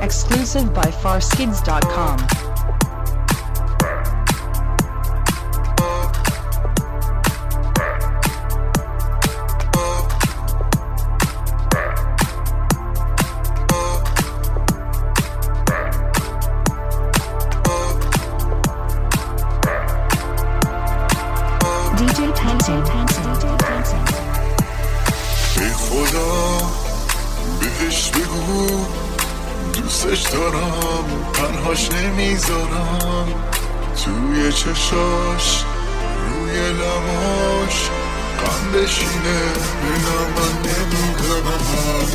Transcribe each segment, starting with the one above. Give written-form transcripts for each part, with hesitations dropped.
Exclusive by farskids.com. DJ Pansy. ای خدا بهش بگو دوستش دارم تنهاش نمیذارم توی چشاش روی لباش قندشینه بینم من نمیدونم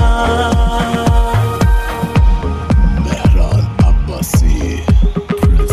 مهران عباسی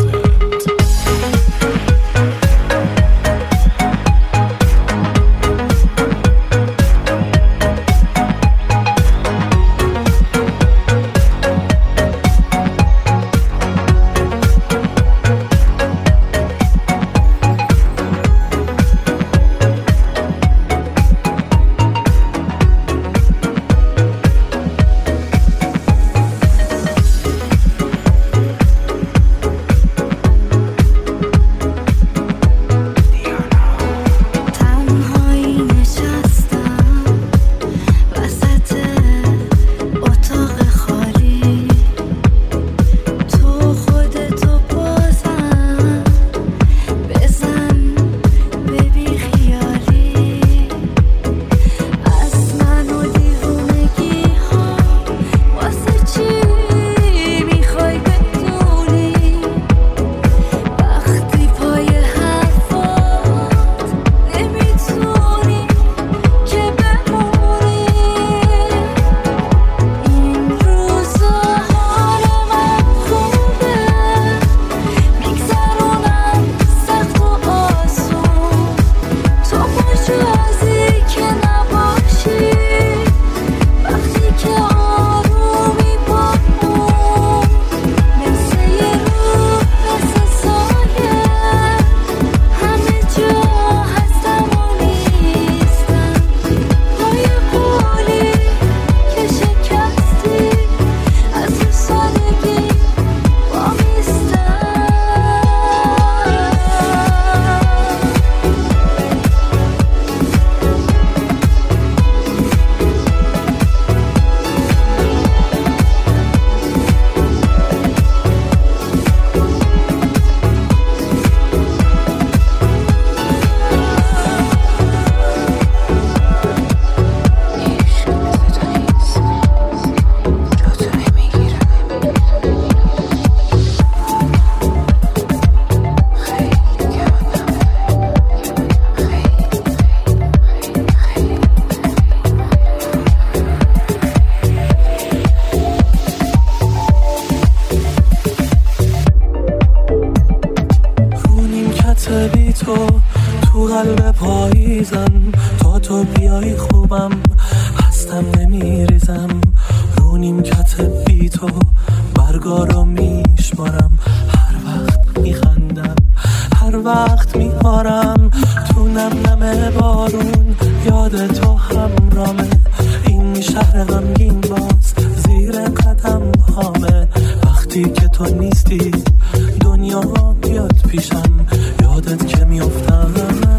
روزای خوبم هستم نمیریزم رو نیمکت بی تو برگا رو میشمارم هر وقت میخندم هر وقت میارم تو نم نم بارون یاد تو همرامه این شهر غمگین باز زیر قدم هامه وقتی که تو نیستی دنیا بیاد پیشم یادت که میافتم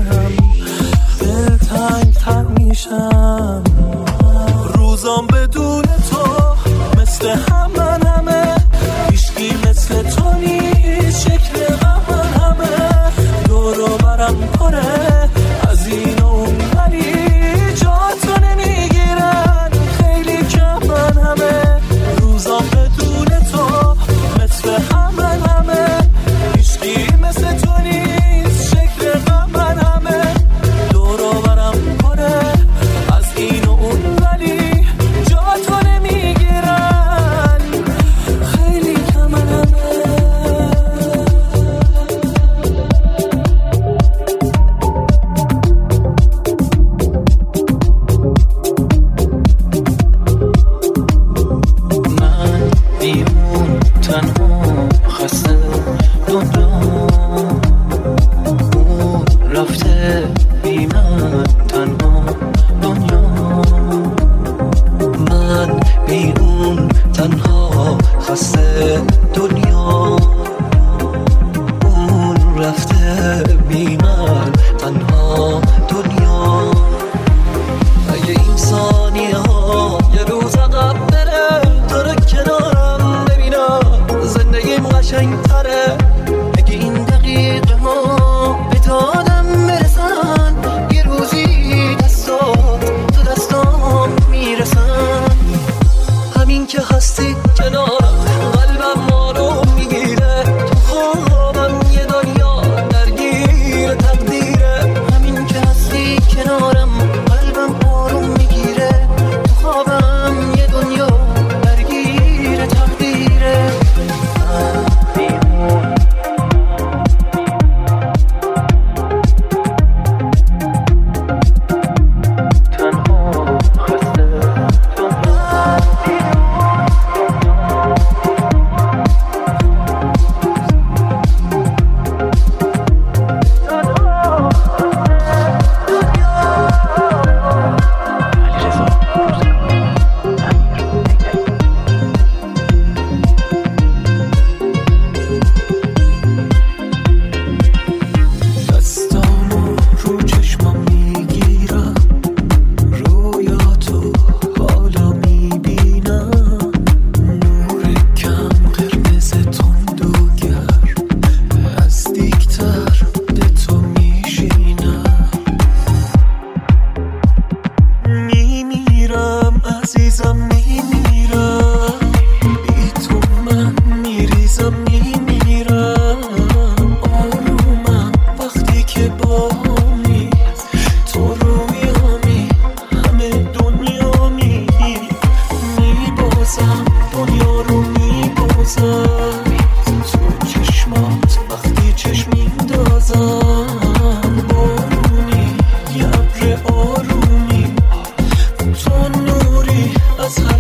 دلتنگ تر میشم روزام بدون تو مثل همه هیچکی مثل تو نیست شکل همه دور و برم پره از این و اون ولی جا تو نمیگیرن خیلی کمن همه روزام بدون تو مثل همه هیچکی مثل تو نیست شکل همه دور و برم پره از این و اون ولی جا تو نمیگیرن خیلی کمن همه من بیرون تنها خسته دنیا اون رفته بی من تنها دنیا من بیرون تنها خسته دنیا اون رفته بی من تنها دنیا اگه این ثانیه ها یه روز عقب بره داره کنارم ببینم زندگیم قشنگ تره اگه این دقیقه ها به دادم برسن یه روزی دستات تو دستام میرسن همین که هستی کنارم قلبم آروم میگیره تو خوابم یه دنیا درگیر تقدیره همین که هستی کنارم قلبم آروم میگیره تو خوابم یه دنیا درگیر تقدیره تنها خسته دستامو رو چشمام میگیرم رویاتو حالا میبینم نور کم قرمز تند و گرم نزدیکتر به تو میشینم میمیرم عزیزم میمیرم بی تو من میریزم میمیرم آرومم وقتی که بامی تو رویامی همه دنیامی میبازم دنیا رو میبازم تو چشمات وقتی چشم میندازم بارونی یه ابر آرومی تو نوری از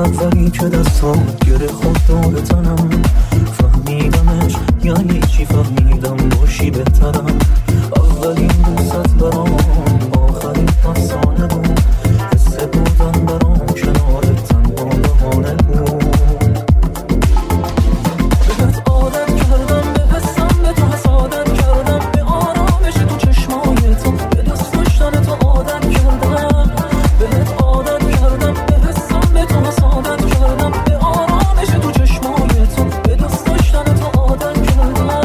اولی که دستام گره خود دور تنم فهمیدمش یعنی چی فهمیدم باشی بهترم اولین دوست برام آخرین افسانه بود حس بودن برام کنارت تنها بهانه بود بهت عادت کردم به حسم به تو حسادت کردم به آرامش تو چشمای تو به دوست داشتن تو عادت کردم بهت عادت کردم به حسم به تو حسادت کردم به آرامش تو چشمای تو به دوست داشتن تو عادت کردم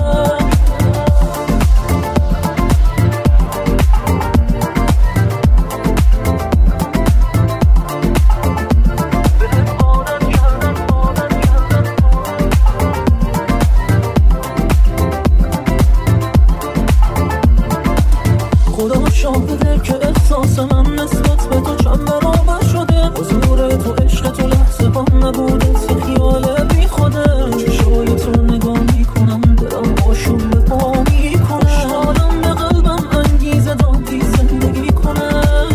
خدا شاهده که احساس من نسبت به تو چند برابر شده حضور تو عشق تو لحظه با نبوده یه خیال بی خوده چشای تو نگاه میکنم دلم آشوب به پا میکنه شادم به قلبم انگیزه دادی زندگی کنه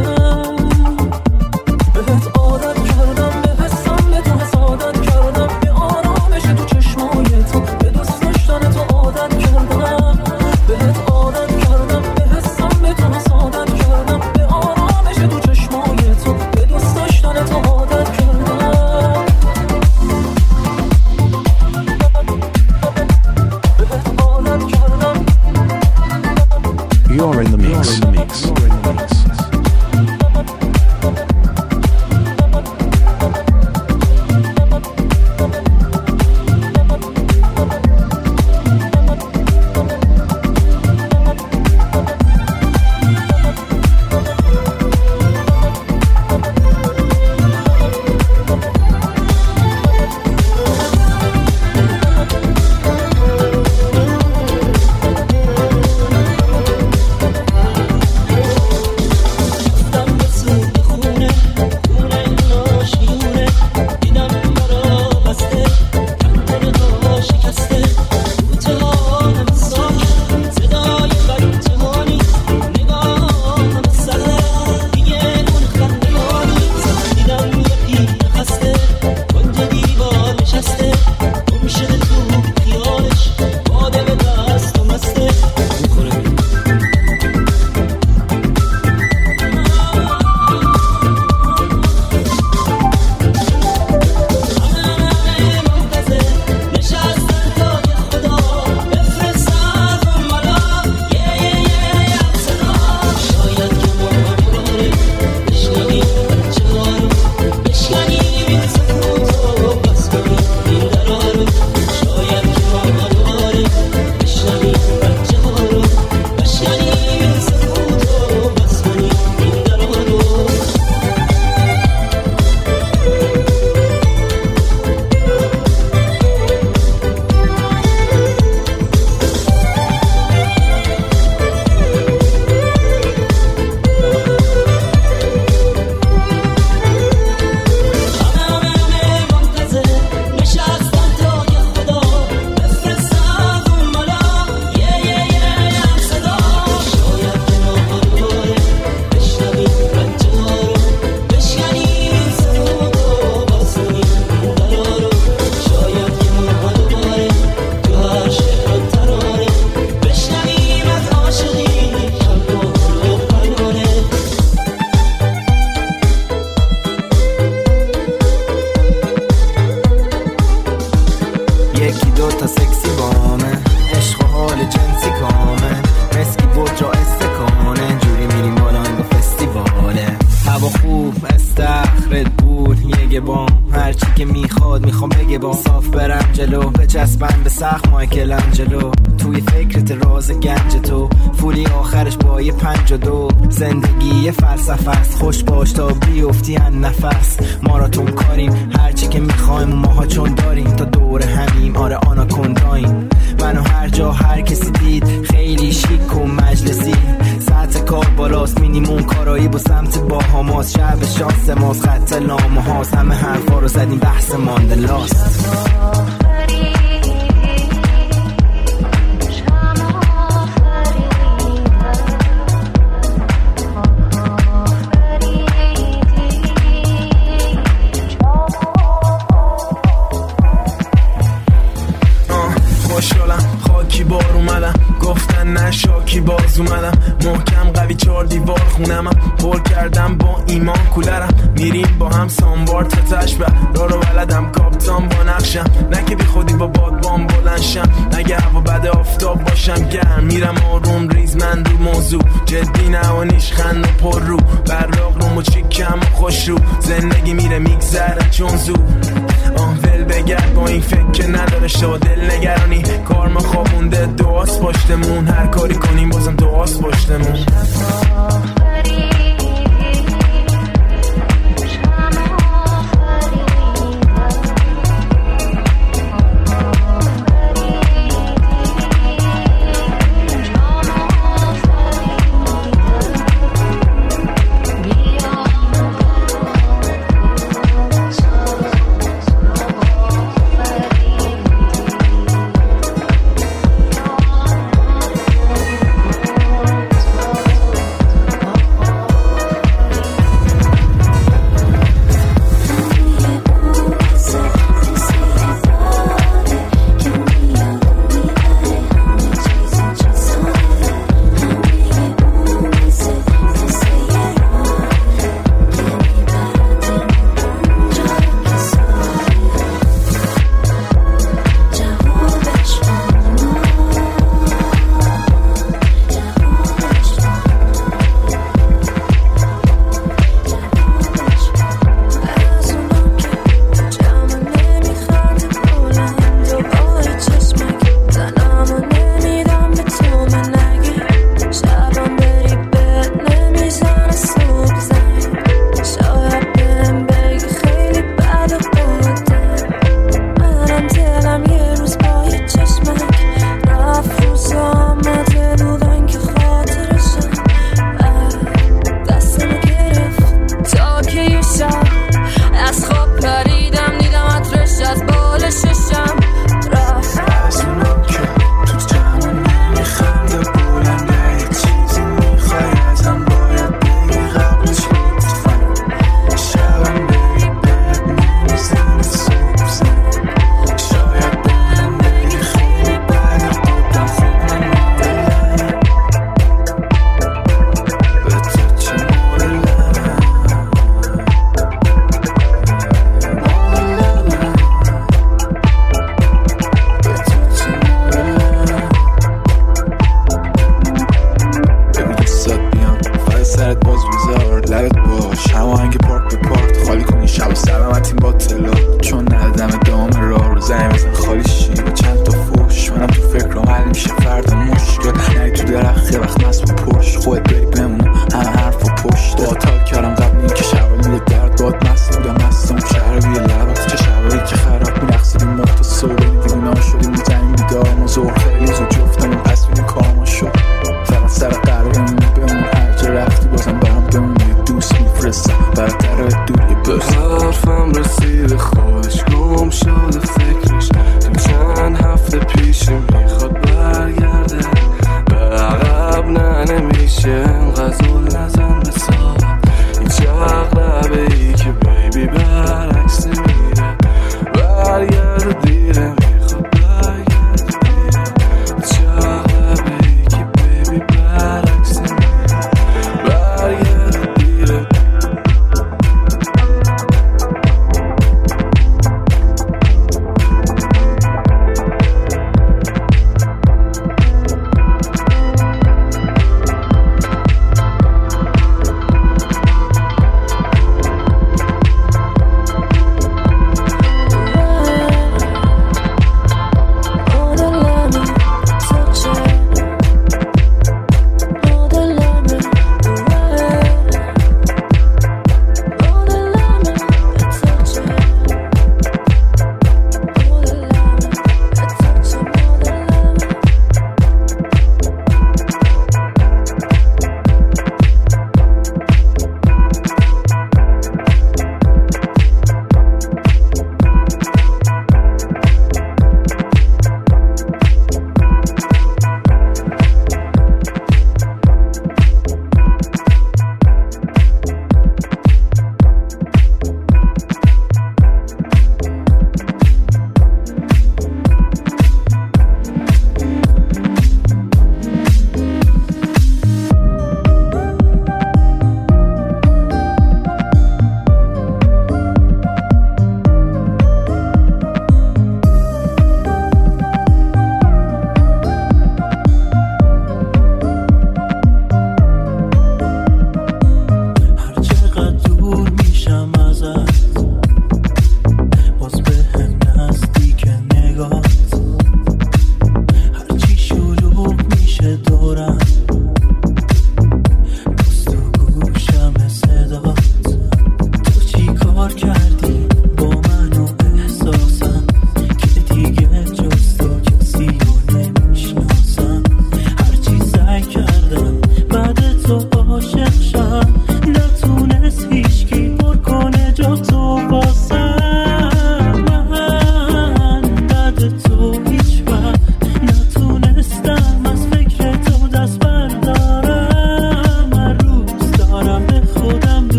بهت عادت کردم به حسم به تو حسادت کردم به آرامش تو چشمای تو به دوست داشتن تو عادت کردم بهت عادت کردم به حسم به تو حسادت کردم به آرامش تو چشمای تو به دوست داشتن تو عادت کردم بهت عادت کردم You're in the mix. زندگی فلسفه است خوش باش تا بیفتی ان نفس ماراتون کاریم هرچی که میخوایم ماها چون داریم تا دور همیم آره آناکونداییم منو هر جا هر کسی دید خیلی شیک و مجلسی سطح کار بالاست مینیموم کارایی با سمت باهاماست شب شانس ماست خط نامه هاست همه حرفا رو زدیم بحث ماندلاست امروز اومدم محکم قوی 4 دیوار خونمم پر کردم با ایمان کولرم میریم با هم سانبار تا تشبه رو بلدم کاپتان با نقشم نه که بی خودی با بادبان بلنشم اگه هوا بده آفتاب باشم گرم میرم آروم ریز من رو موضوع جدی نه و نیشخند و پر رو براق روم و چیکم و خوش رو زندگی میره میگذره چون زود ول بگرد با این فکر که نداره شو دل نگرانی کار ما خوابونده دعاست پشتمون هر کاری کنیم بازم دعاست پشتمون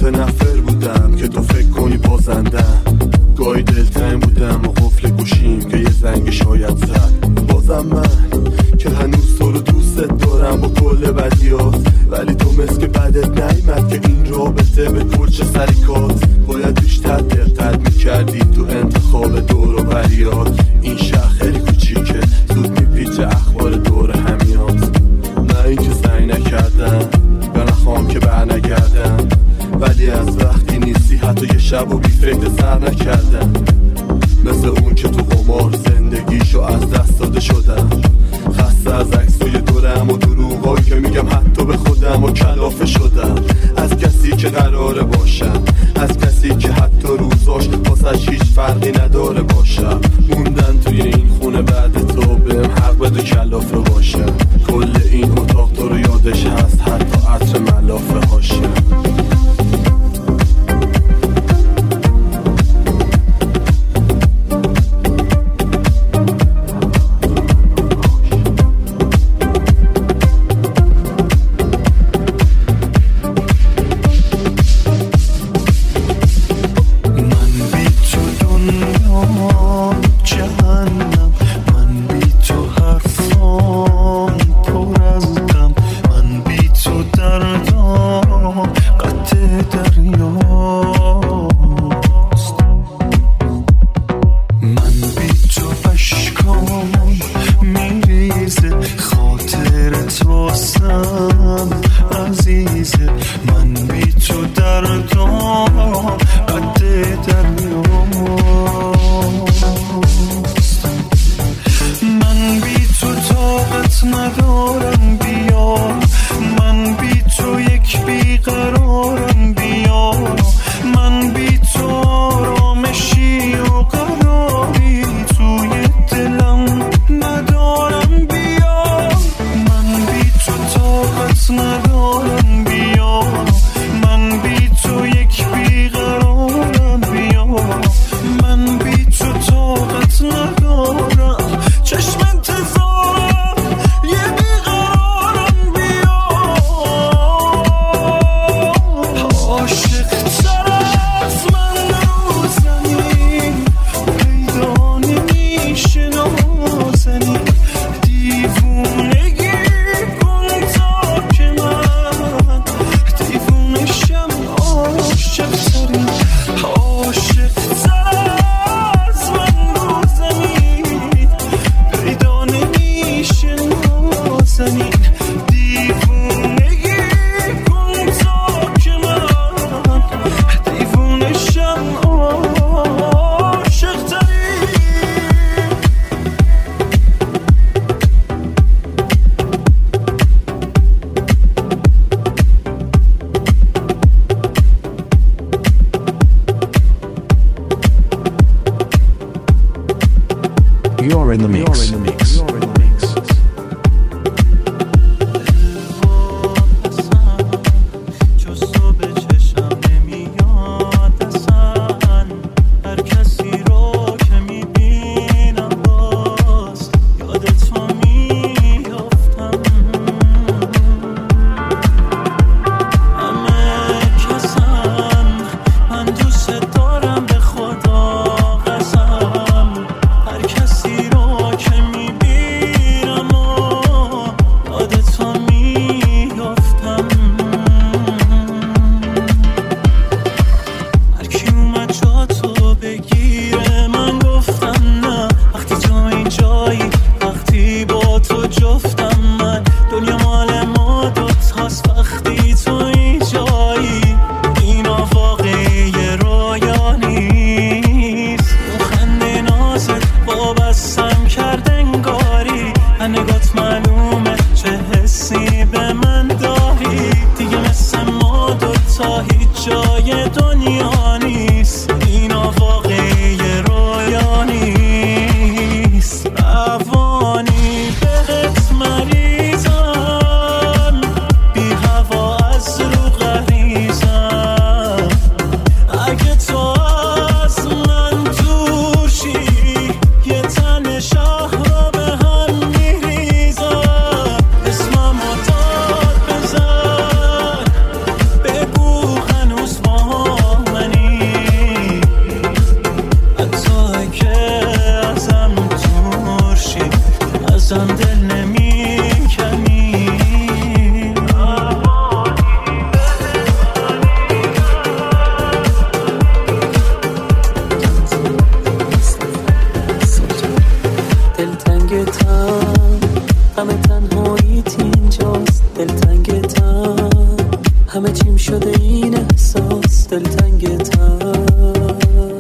متنفر بودم که تو فکر کنی بازندم، گاهی دلتنگ بودم و قفل گوشیم که یه زنگ شاید زد. بازم من که هنوز تو رو دوست دارم با کل بدیات، ولی تو مثل که بدت نیمد که این رابطه به کلچه سریکات. باید بیشتر دقت میکردی تو انتخاب دور و بریات. این شهر خیلی کوچیکه، زود میپیچه اخبار دور همیات. نه این که سعی نکردم یا نخوام که برنگردم، ولی از وقتی نیستی حتی یه شب و بی فکر سر نکردم. مثل اون که تو قمار زندگیشو از دست داده شدم، خسته از عکسای دورم و دروغایی که میگم حتی به خودم و کلافه شدم. از کسی که قراره باشم، از کسی که حتی روزاش واسش هیچ فرقی نداره باشم. موندن توی این خونه بعد تو بهم حق بده کلافه باشم. کل این اتاق تو رو یادش هست، حتی عطر ملافه هاشم. You're in the mix. You're in the mix. You're in the mix. این احساس دلتنگتم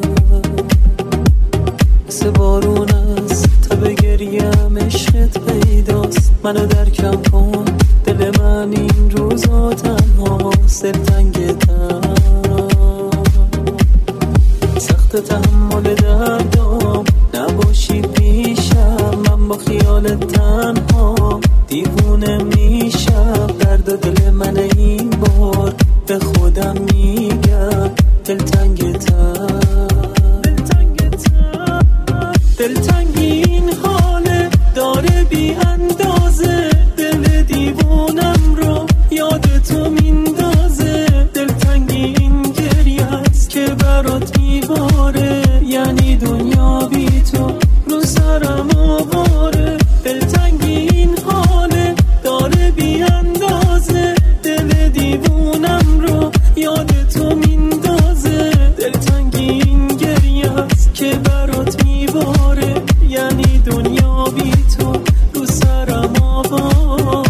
مثل بارون است تا به گریم عشقت پیداست منو درکم کن دل من این روزا تنهاست دلتنگتم سخت تحمل دردام نباشی پیشم من با خیالت تنها دیوونه میشم درد دل من این بار به خودم میگم دلتنگتم دلتنگی این حاله داره بی اندازه دل دیوونم رو یاد تو میندازه دلتنگی این گریه است که برات میباره یعنی دنیا بی تو رو سرم آواره دلتنگی این حاله داره بی اندازه دل دیوونم رو یاد تو میندازه دلتنگی این گریه است که برات میباره یعنی دنیا بی تو رو سرم آواره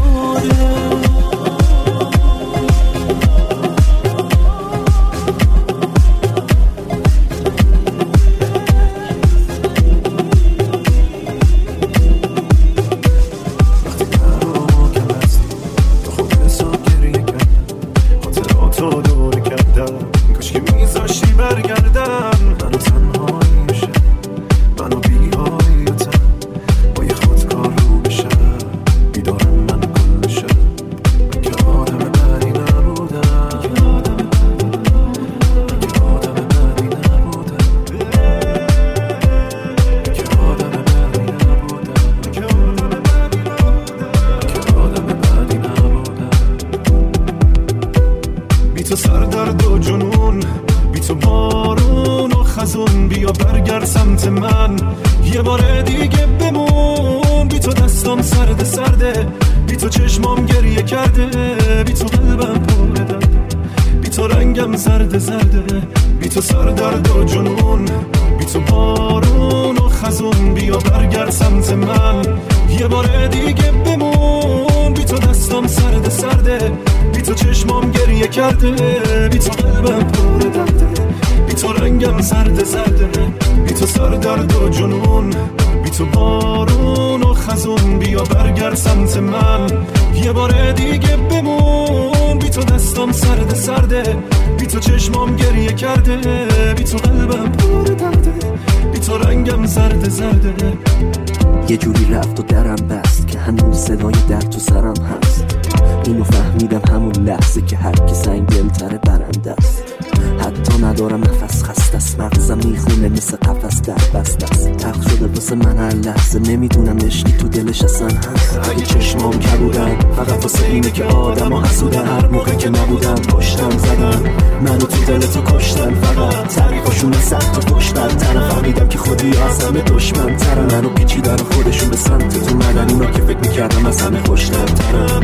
یه جوری رفت و درم بست که هنوز صدای درد تو سرم هست اینو فهمیدم همون لحظه که هر کی سنگ دلتره برنده است حتی ندارم نفس خسته است مغزم میخونه مثل قفس در بسته است تق شده واسه من هر لحظه نمیدونم عشقی تو دلش اصلا هست اگه چشمام کبودن فقط واسه اینه که آدم ها حسودن هر موقع که نبودم پشتم زدن منو تو دلتو کشتن فقط تعریفاشون سخت و خوشبخترم فهمیدم که خودی از همه دشمن ترم منو پیچیدن خودشون به سمت تو مدن اونا که فکر میکردم از همه خوشترم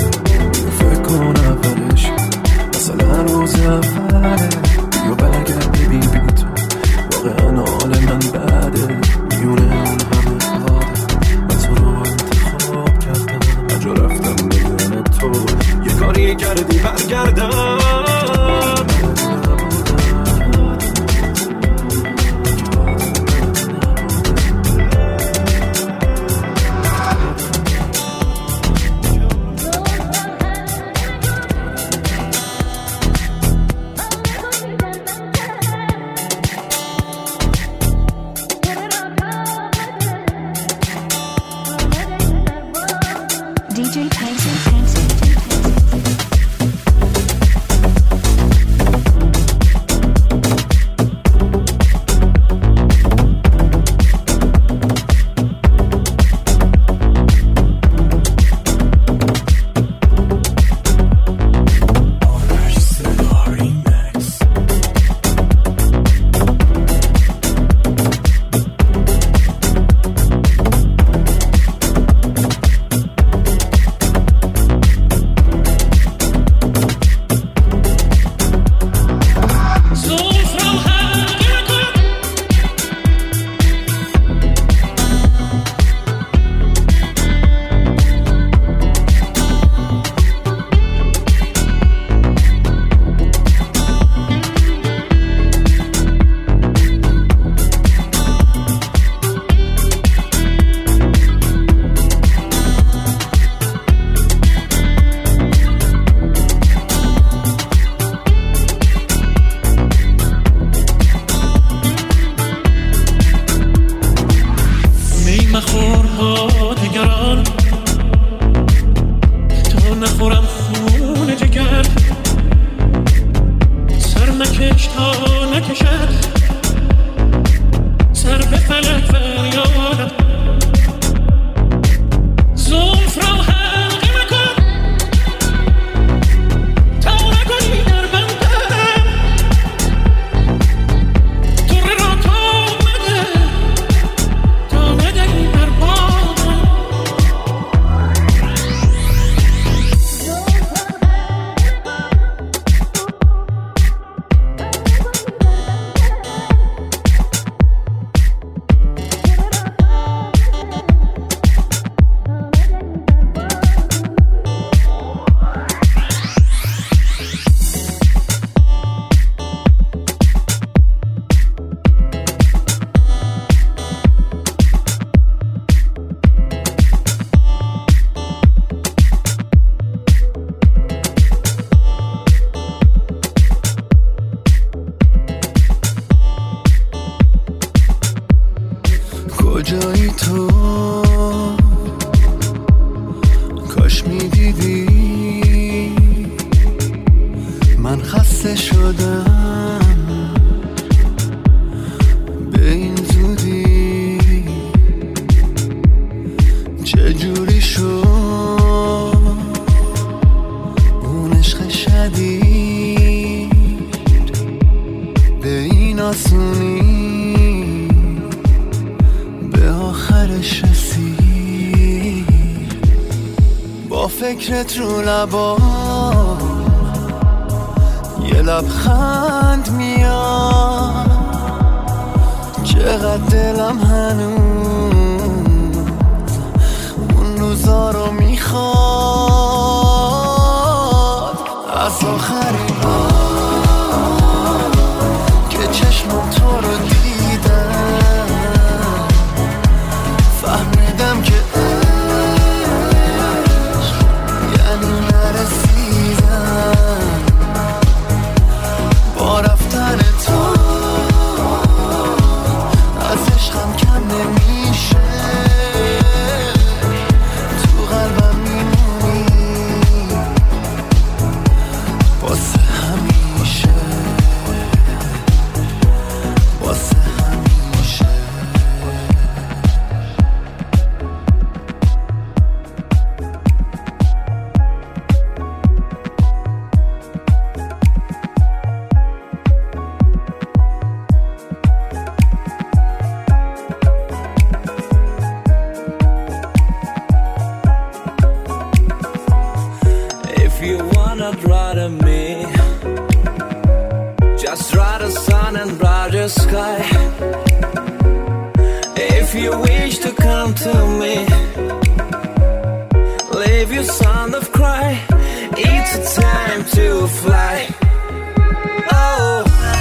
فکر کن اولش مثلا روز اوله بیا برگرد ببین بی تو واقعا حال من بده میونه اون همه آدم من تو رو انتخاب کردم اجا رفتم بدون تو یه کاری کردی برگردم DJ Painting. نکش تا نکشد سر به فلک فریادم زلف را حلقه مکن تا نکنی در بندم طره را تا مده تا ندهی در بادم کجایی تو کاش میدیدی من خسته شدم به این زودی چجوری شد اون عشق شدید به این آسونی آخرش رسید با فکرت رو لبام یه لبخند میاد چقدر دلم هنوز اون روزا رو میخواد از آخرین بار که چشمم تو رو دیدم فهمیدم که عشق یعنی نرسیدم با رفتن تو از عشقم کم نمیشه تو قلبم میمونی واسه همیشه واسه همیشه If you wanna draw to me, just draw the sun and brighter sky. If you wish to come to me, leave your sound of cry. It's a time to fly. Oh.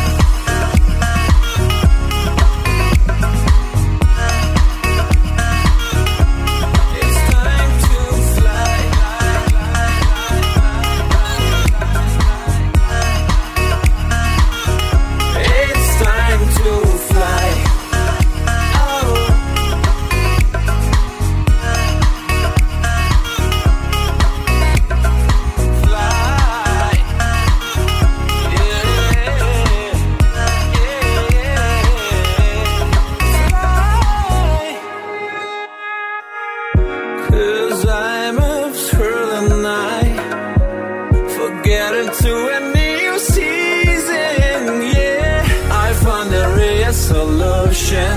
Solution.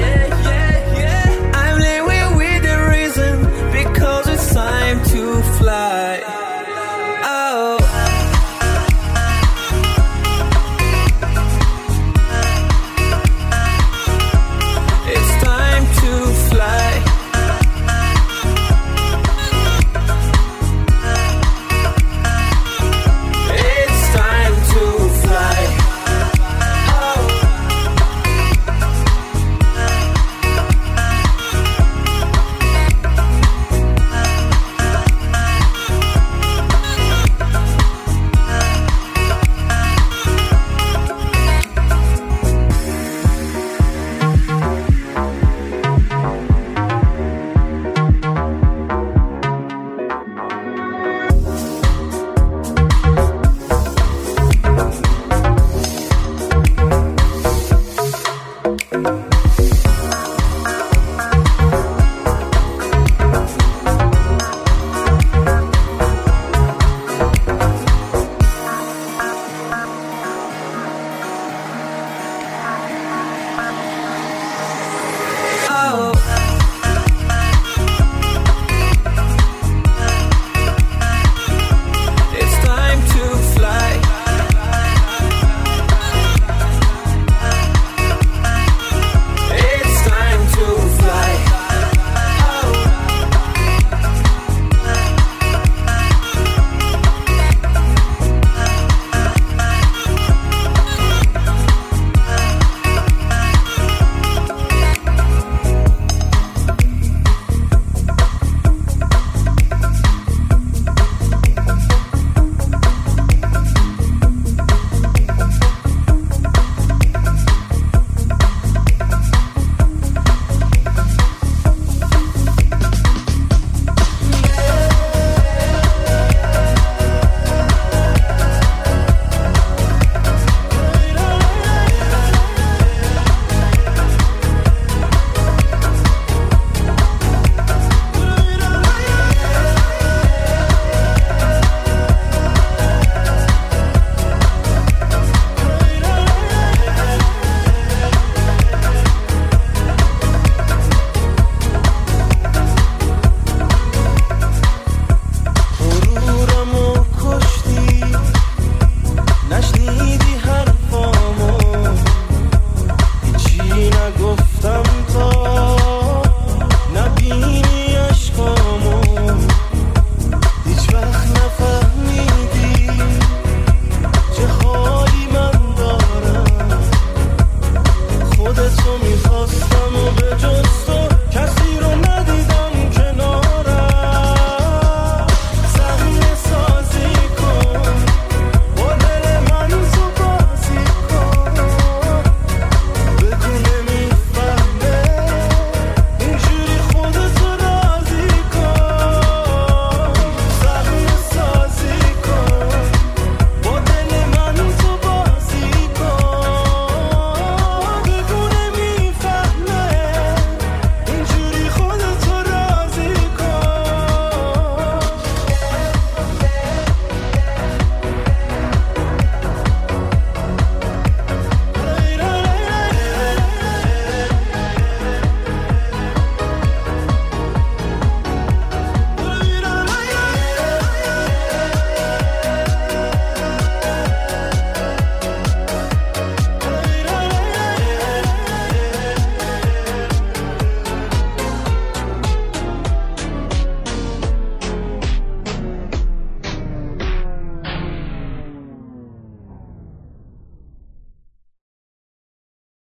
I'm living with the reason because it's time to fly. Oh. It's time to fly. It's time to fly. Oh. میکنم.